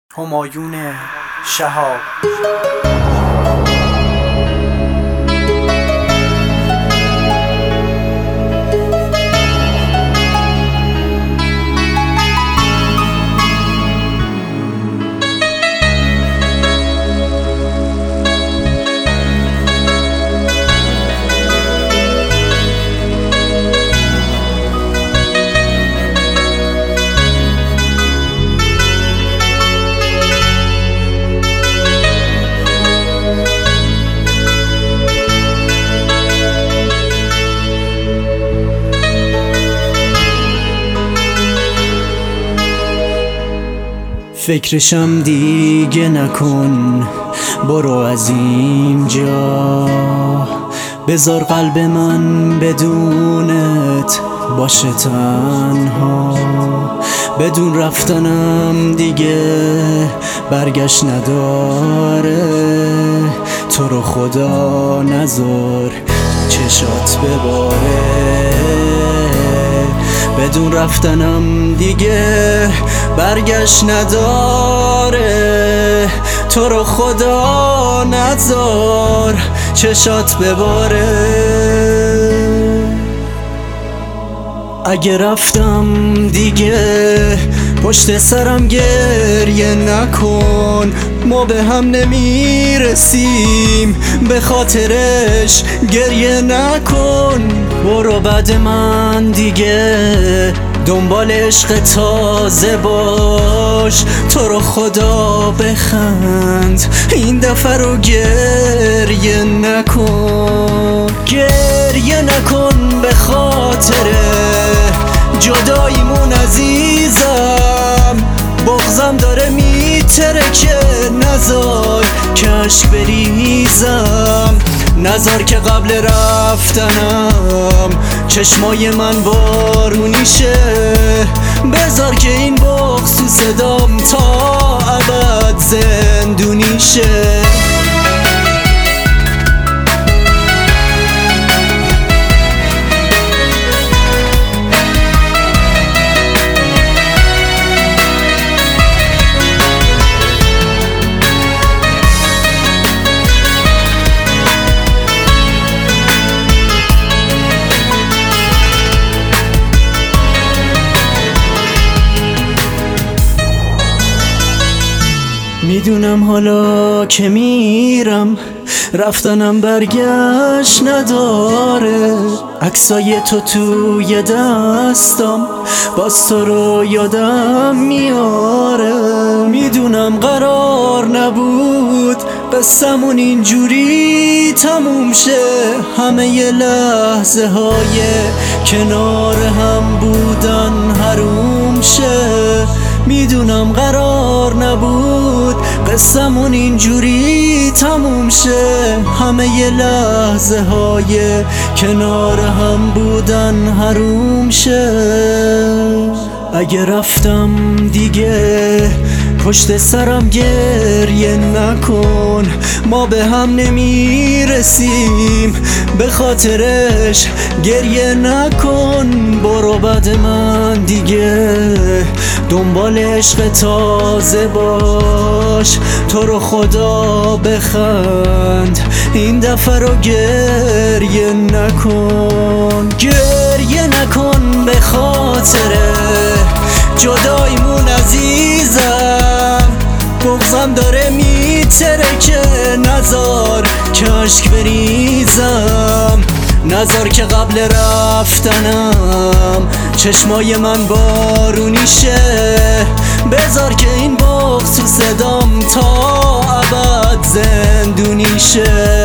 همایون شهاب. فکرشم دیگه نکن، برو از اینجا، بذار قلب من بدونت باشه تنها. بدون رفتنم دیگه برگشت نداره، تو رو خدا نذار چشات بباره. بدون رفتنم دیگه برگشت نداره، تو رو خدا نذار چشات بباره. اگه رفتم دیگه پشت سرم گریه نکن، ما به هم نمیرسیم به خاطرش گریه نکن. برو بعد من دیگه دنبال عشق تازه باش، تو رو خدا بخند این دفعه رو گریه نکن. گریه نکن به خاطر جداییمون عزیزم، بغضم داره میترکه، نذار کشک بریزم، نذار که قبل رفتنم چشمای من بارونی شه. بذار که این بغض تو صدام تا ابد زندونی شه. میدونم حالا که میرم رفتنم برگشت نداره، عکسای تو توی دستم باز تو رو یادم میاره. میدونم قرار نبود قصمون اینجوری تموم شه، همه ی لحظه های کنار هم بودن حروم شه. میدونم قرار نبود قصمون اینجوری تموم شه، همه ی لحظه های کنار هم بودن حروم شه. اگه رفتم دیگه پشت سرم گریه نکن، ما به هم نمیرسیم به خاطرش گریه نکن. برو بعد من دیگه دنبال عشق تازه باش، تو رو خدا بخند این دفعه رو گریه نکن. گریه نکن به خاطر جداییمون عزیزم، بغضم داره میترکه، نذار کشک بریزم، نذار که قبل رفتنم چشمای من بارونی شه. بذار که این بغض تو صدام تا ابد زندونی شه.